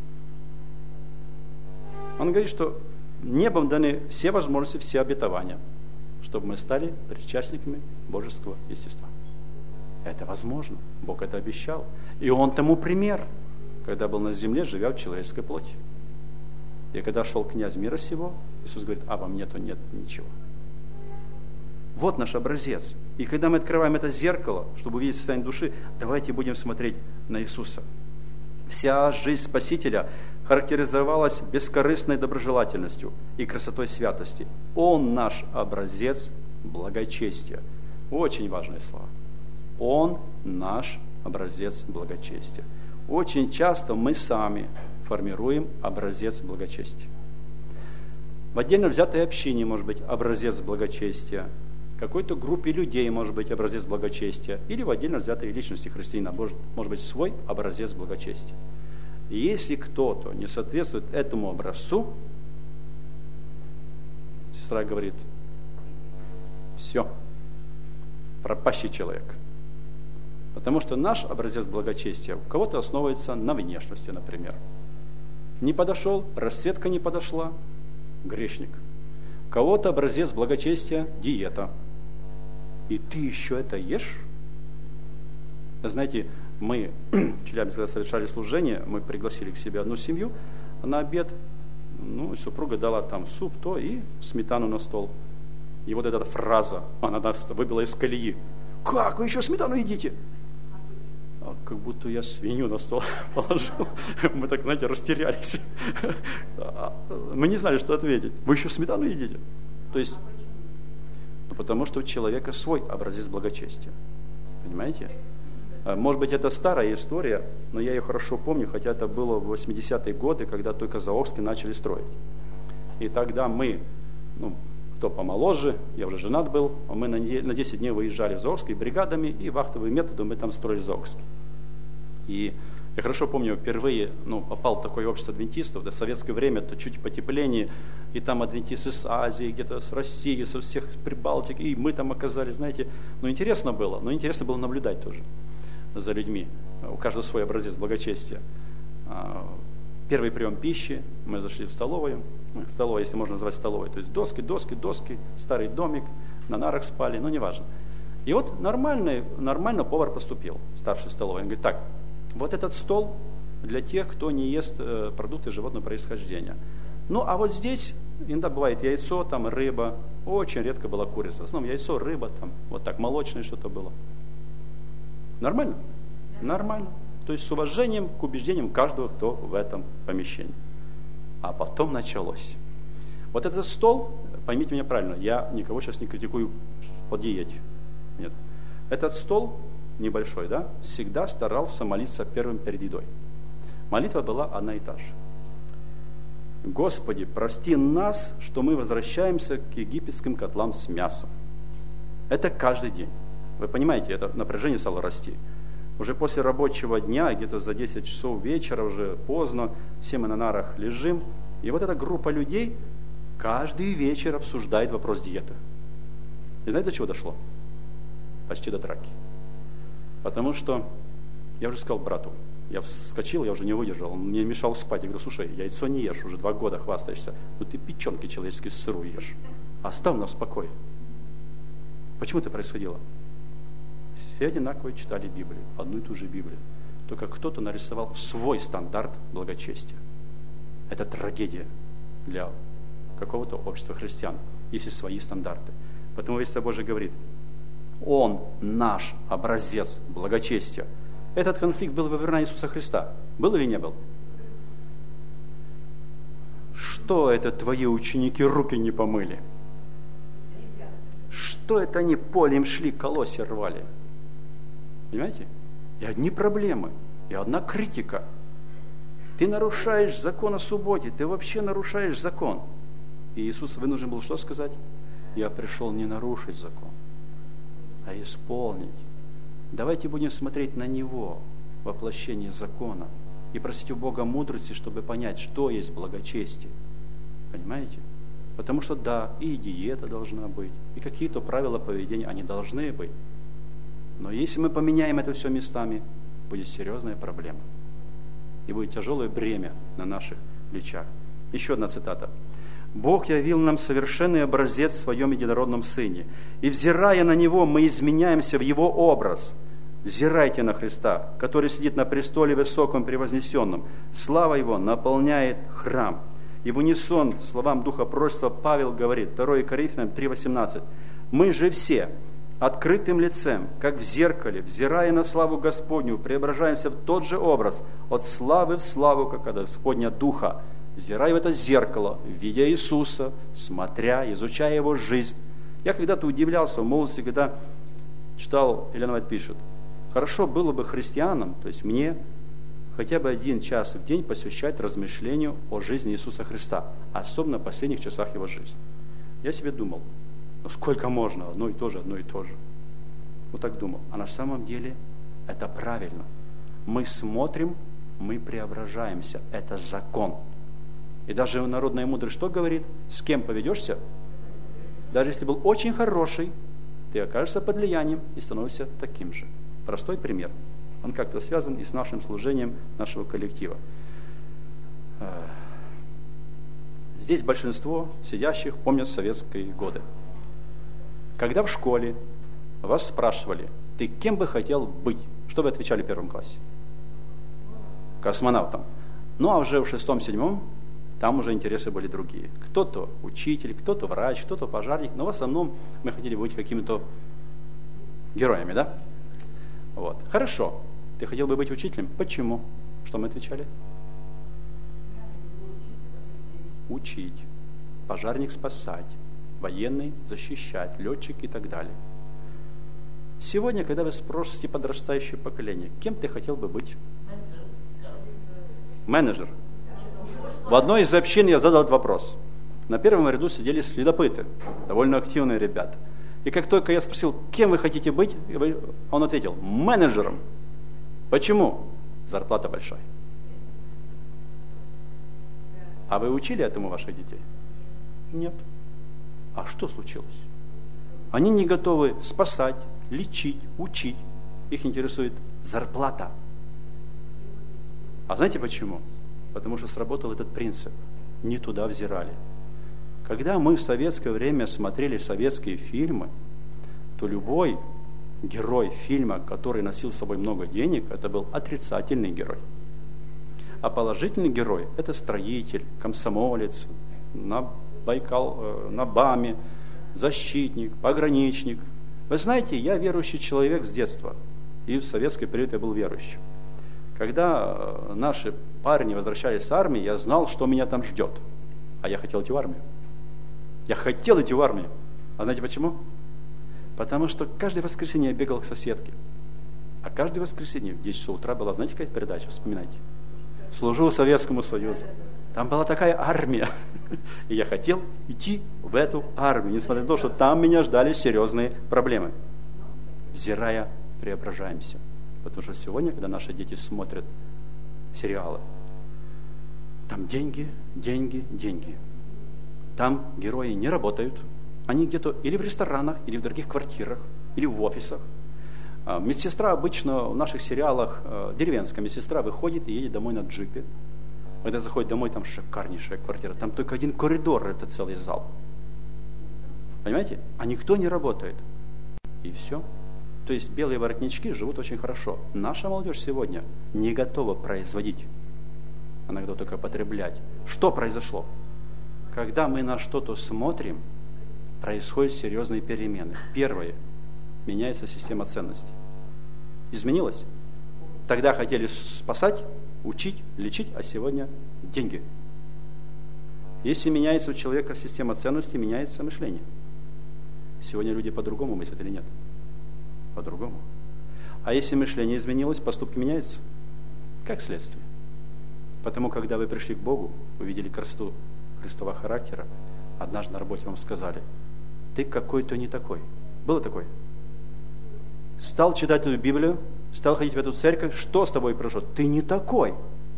Он говорит, что небом даны все возможности, все обетования, чтобы мы стали причастниками божеского естества. Это возможно. Бог это обещал. И Он тому пример, когда был на земле, живя в человеческой плоти. И когда шел князь мира сего, Иисус говорит, а во мне-то нет ничего. Вот наш образец. И когда мы открываем это зеркало, чтобы увидеть состояние души, давайте будем смотреть на Иисуса. Вся жизнь Спасителя характеризовалась бескорыстной доброжелательностью и красотой святости. Он наш образец благочестия. Очень важные слова. Он наш образец благочестия. Очень часто мы сами формируем образец благочестия. В отдельно взятой общине может быть образец благочестия, в какой-то группе людей может быть образец благочестия, или в отдельно взятой личности христианина может быть свой образец благочестия. И если кто-то не соответствует этому образцу, сестра говорит, все, пропащий человек. Потому что наш образец благочестия у кого-то основывается на внешности, например. Не подошел, расцветка не подошла, грешник. У кого-то образец благочестия – диета. И ты еще это ешь? Знаете, мы в Челябинске, когда совершали служение, мы пригласили к себе одну семью на обед. Ну, и супруга дала там суп, то и сметану на стол. И вот эта фраза, она нас выбила из колеи. Как вы еще сметану едите? Как будто я свинью на стол положил. Мы так, знаете, растерялись. Мы не знали, что ответить. Вы еще сметану едите? То есть, потому что у человека свой образец благочестия. Понимаете? Может быть, это старая история, но я ее хорошо помню, хотя это было в 80-е годы, когда только Заокский начали строить. И тогда мы, кто помоложе, я уже женат был, мы на 10 дней выезжали в Заокский бригадами, и вахтовым методом мы там строили Заокский. И я хорошо помню, впервые попал в такое общество адвентистов, в советское время, то чуть потепление, и там адвентисты с Азии, где-то с России, со всех Прибалтики, и мы там оказались, знаете, интересно было наблюдать тоже за людьми. У каждого свой образец благочестия. Первый прием пищи, мы зашли в столовую, если можно назвать столовой, то есть доски, старый домик, на нарах спали, неважно. И вот нормально повар поступил, старший столовой, он говорит, так, вот этот стол для тех, кто не ест продукты животного происхождения. А вот здесь иногда бывает яйцо, там рыба, очень редко была курица. В основном яйцо, рыба, там вот так молочное что-то было. Нормально? Нормально. То есть с уважением к убеждениям каждого, кто в этом помещении. А потом началось. Вот этот стол, поймите меня правильно, я никого сейчас не критикую по диете. Нет. Этот стол небольшой, всегда старался молиться первым перед едой. Молитва была одна и та же. Господи, прости нас, что мы возвращаемся к египетским котлам с мясом. Это каждый день. Вы понимаете, это напряжение стало расти. Уже после рабочего дня, где-то за 10 часов вечера, уже поздно, все мы на нарах лежим. И вот эта группа людей каждый вечер обсуждает вопрос диеты. И знаете, до чего дошло? Почти до драки. Потому что, я уже сказал брату, я вскочил, я уже не выдержал, он мне мешал спать. Я говорю, слушай, яйцо не ешь, уже 2 года хвастаешься, ты печенки человеческие сырую ешь. Оставь нас в покое. Почему это происходило? Все одинаково читали Библию, одну и ту же Библию. Только кто-то нарисовал свой стандарт благочестия. Это трагедия для какого-то общества христиан, если свои стандарты. Поэтому Слово Божие говорит, Он наш образец благочестия. Этот конфликт был во времена Иисуса Христа. Был или не был? Что это твои ученики руки не помыли? Что это они полем шли, колосья рвали? Понимаете? И одни проблемы, и одна критика. Ты нарушаешь закон о субботе, ты вообще нарушаешь закон. И Иисус вынужден был что сказать? Я пришел не нарушить закон, а исполнить. Давайте будем смотреть на Него, воплощение закона, и просить у Бога мудрости, чтобы понять, что есть благочестие. Понимаете? Потому что да, и диета должна быть, и какие-то правила поведения, они должны быть. Но если мы поменяем это все местами, будет серьезная проблема. И будет тяжелое бремя на наших плечах. Еще одна цитата. «Бог явил нам совершенный образец в Своем единородном Сыне, и, взирая на Него, мы изменяемся в Его образ. Взирайте на Христа, который сидит на престоле высоком превознесенном. Слава Его наполняет храм». И в унисон словам Духа пророчества Павел говорит, 2 Коринфянам 3:18, «Мы же все открытым лицем, как в зеркале, взирая на славу Господню, преображаемся в тот же образ, от славы в славу, как от Господня Духа, взирая в это зеркало, видя Иисуса, смотря, изучая Его жизнь». Я когда-то удивлялся в молодости, когда читал, Елена Вайт пишет, хорошо было бы христианам, то есть мне, хотя бы 1 час в день посвящать размышлению о жизни Иисуса Христа, особенно в последних часах Его жизни. Я себе думал, сколько можно, одно и то же. Вот так думал. А на самом деле это правильно. Мы смотрим, мы преображаемся. Это закон. И даже народная мудрость что говорит? С кем поведешься? Даже если был очень хороший, ты окажешься под влиянием и становишься таким же. Простой пример. Он как-то связан и с нашим служением нашего коллектива. Здесь большинство сидящих помнят советские годы. Когда в школе вас спрашивали, ты кем бы хотел быть? Что вы отвечали в 1 классе? Космонавтом. А уже в 6-7 там уже интересы были другие. Кто-то учитель, кто-то врач, кто-то пожарник, но в основном мы хотели быть какими-то героями, да? Вот. Хорошо. Ты хотел бы быть учителем? Почему? Что мы отвечали? Учить. Пожарник спасать. Военный защищать. Летчик и так далее. Сегодня, когда вы спросите подрастающее поколение, кем ты хотел бы быть? Менеджер. В одной из общин я задал этот вопрос. На первом ряду сидели следопыты, довольно активные ребята. И как только я спросил, кем вы хотите быть, он ответил, менеджером. Почему? Зарплата большая. А вы учили этому ваших детей? Нет. А что случилось? Они не готовы спасать, лечить, учить. Их интересует зарплата. А знаете почему? Потому что сработал этот принцип. Не туда взирали. Когда мы в советское время смотрели советские фильмы, то любой герой фильма, который носил с собой много денег, это был отрицательный герой. А положительный герой – это строитель, комсомолец, на БАМе, защитник, пограничник. Вы знаете, я верующий человек с детства, и в советский период я был верующим. Когда наши парни возвращались с армии, я знал, что меня там ждет. А я хотел идти в армию. Я хотел идти в армию. А знаете почему? Потому что каждое воскресенье я бегал к соседке. А каждое воскресенье в 10 часов утра была, знаете, какая передача? Вспоминайте. «Служу Советскому Союзу». Там была такая армия. И я хотел идти в эту армию, несмотря на то, что там меня ждали серьезные проблемы. Взирая, преображаемся. Потому что сегодня, когда наши дети смотрят сериалы, там деньги, деньги, деньги. Там герои не работают. Они где-то или в ресторанах, или в дорогих квартирах, или в офисах. Медсестра обычно в наших сериалах, деревенская медсестра, выходит и едет домой на джипе. Когда заходит домой, там шикарнейшая квартира. Там только один коридор, это целый зал. Понимаете? А никто не работает. И все. То есть белые воротнички живут очень хорошо. Наша молодежь сегодня не готова производить. Она готова только потреблять. Что произошло? Когда мы на что-то смотрим, происходят серьезные перемены. Первое. Меняется система ценностей. Изменилась? Тогда хотели спасать, учить, лечить, а сегодня деньги. Если меняется у человека система ценностей, меняется мышление. Сегодня люди по-другому мыслят или нет? По-другому. А если мышление изменилось, поступки меняются? Как следствие. Потому, когда вы пришли к Богу, увидели красоту Христова характера, однажды на работе вам сказали, ты какой-то не такой. Было такое? Стал читать эту Библию, стал ходить в эту церковь, что с тобой произошло? Ты не такой.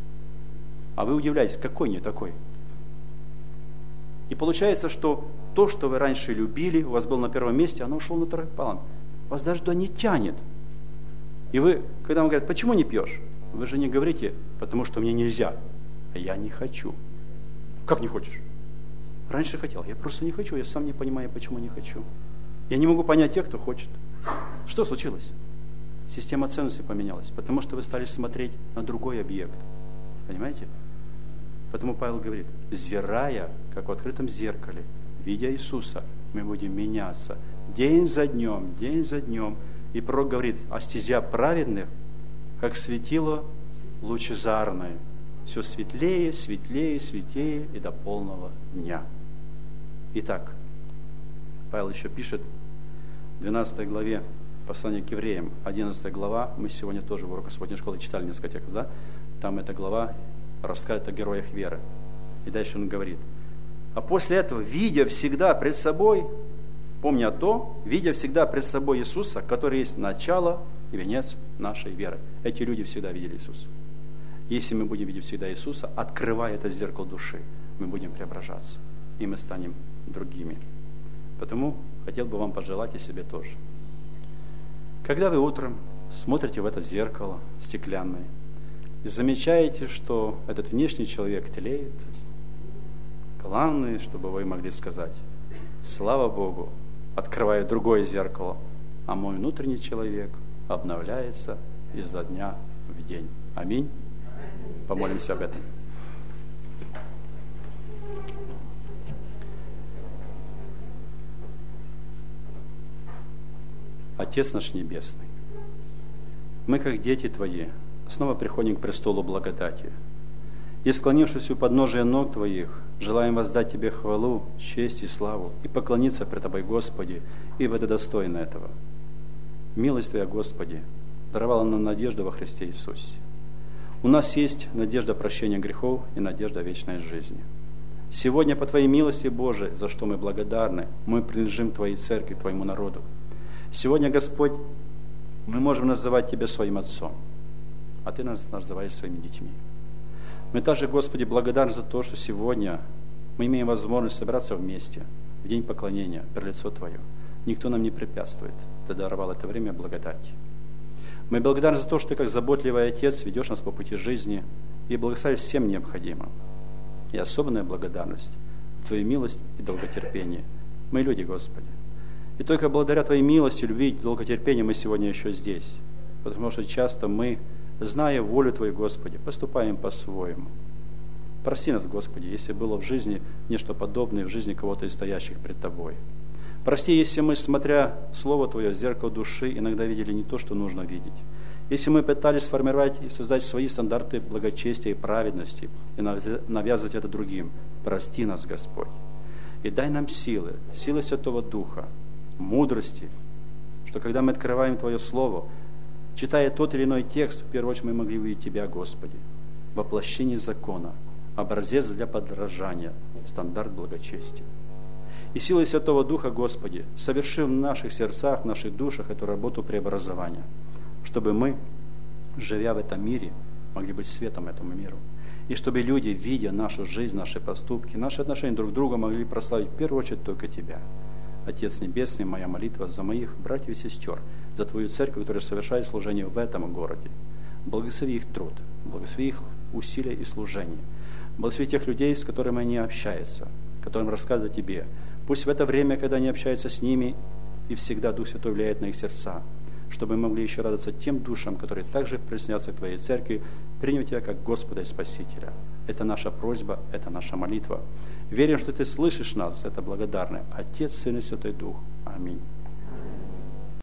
А вы удивляетесь, какой не такой? И получается, что то, что вы раньше любили, у вас было на первом месте, оно ушло на второй план. Вас даже туда не тянет. И вы, когда вам говорят, почему не пьешь? Вы же не говорите, потому что мне нельзя. А я не хочу. Как не хочешь? Раньше хотел, я просто не хочу, я сам не понимаю, почему не хочу. Я не могу понять тех, кто хочет. Что случилось? Система ценностей поменялась, потому что вы стали смотреть на другой объект. Понимаете? Поэтому Павел говорит, взирая, как в открытом зеркале, видя Иисуса, мы будем меняться день за днем. И пророк говорит, а стезя праведных, как светило лучезарное, все светлее, светлее, светлее и до полного дня. Итак, Павел еще пишет в 12 главе послания к евреям, 11 глава, мы сегодня тоже в уроках субботней школы читали несколько текстов, да? Там эта глава рассказывает о героях веры. И дальше он говорит, а после этого, видя всегда пред собой, помня то, видя всегда пред собой Иисуса, который есть начало и венец нашей веры. Эти люди всегда видели Иисуса. Если мы будем видеть всегда Иисуса, открывая это зеркало души, мы будем преображаться, и мы станем другими. Потому хотел бы вам пожелать и себе тоже. Когда вы утром смотрите в это зеркало стеклянное и замечаете, что этот внешний человек тлеет, главное, чтобы вы могли сказать, слава Богу, открываю другое зеркало, а мой внутренний человек обновляется изо дня в день. Аминь. Помолимся об этом. Отец наш Небесный, мы, как дети Твои, снова приходим к престолу благодати. И, склонившись у подножия ног Твоих, желаем воздать Тебе хвалу, честь и славу, и поклониться пред Тобой, Господи, ибо Ты достоин этого. Милость Твоя, Господи, даровала нам надежду во Христе Иисусе. У нас есть надежда прощения грехов и надежда вечной жизни. Сегодня по Твоей милости, Божией, за что мы благодарны, мы принадлежим Твоей церкви, Твоему народу. Сегодня, Господь, мы можем называть Тебя своим Отцом, а Ты нас называешь своими детьми. Мы также, Господи, благодарны за то, что сегодня мы имеем возможность собираться вместе в день поклонения пред лицо Твое. Никто нам не препятствует. Ты даровал это время благодати. Мы благодарны за то, что Ты, как заботливый Отец, ведешь нас по пути жизни и благословишь всем необходимым. И особенная благодарность за Твою милость и долготерпение. Мы люди, Господи. И только благодаря Твоей милости, любви и долготерпению мы сегодня еще здесь. Потому что часто мы, зная волю Твою, Господи, поступаем по-своему. Прости нас, Господи, если было в жизни нечто подобное в жизни кого-то из стоящих пред Тобой. Прости, если мы, смотря Слово Твое в зеркало души, иногда видели не то, что нужно видеть. Если мы пытались сформировать и создать свои стандарты благочестия и праведности и навязывать это другим, прости нас, Господь. И дай нам силы Святого Духа, мудрости, что когда мы открываем Твое Слово, читая тот или иной текст, в первую очередь мы могли увидеть Тебя, Господи, воплощение закона, образец для подражания, стандарт благочестия. И силой Святого Духа, Господи, соверши в наших сердцах, в наших душах эту работу преобразования, чтобы мы, живя в этом мире, могли быть светом этому миру. И чтобы люди, видя нашу жизнь, наши поступки, наши отношения друг к другу, могли прославить в первую очередь только Тебя. Отец Небесный, моя молитва за моих братьев и сестер, за Твою церковь, которая совершает служение в этом городе. Благослови их труд, благослови их усилия и служение. Благослови тех людей, с которыми они общаются, которым рассказывают Тебе. Пусть в это время, когда они общаются с ними, и всегда Дух Святой влияет на их сердца, чтобы мы могли еще радоваться тем душам, которые также присоединятся к Твоей церкви, приняв Тебя как Господа и Спасителя. Это наша просьба, это наша молитва. Верим, что Ты слышишь нас, это благодарны. Отец, Сын и Святой Дух. Аминь.